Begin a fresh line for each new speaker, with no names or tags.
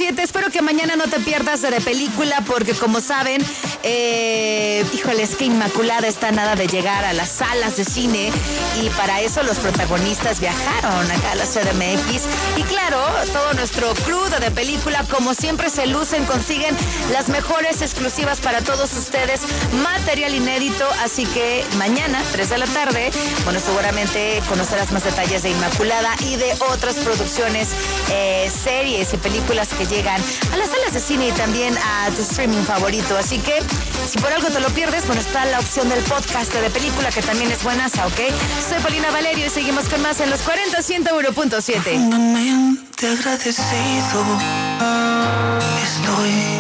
40.7. Espero que mañana no te pierdas de película porque como saben, híjole, es que Inmaculada está a nada de llegar a las salas de cine y para eso los protagonistas viajaron acá a la CDMX y claro, todo nuestro crew de película como siempre se lucen, consiguen las mejores exclusivas para todos ustedes, material inédito, así que mañana 3 de la tarde, bueno, seguramente conocerás más detalles de Inmaculada y de otras producciones, series y películas que llegan a las salas de cine y también a tu streaming favorito, así que si por algo te lo pierdes, bueno, está la opción del podcast de película que también es buenaza, ¿ok? Soy Paulina Valerio y seguimos con más en los 40.101.7.
Profundamente agradecido estoy.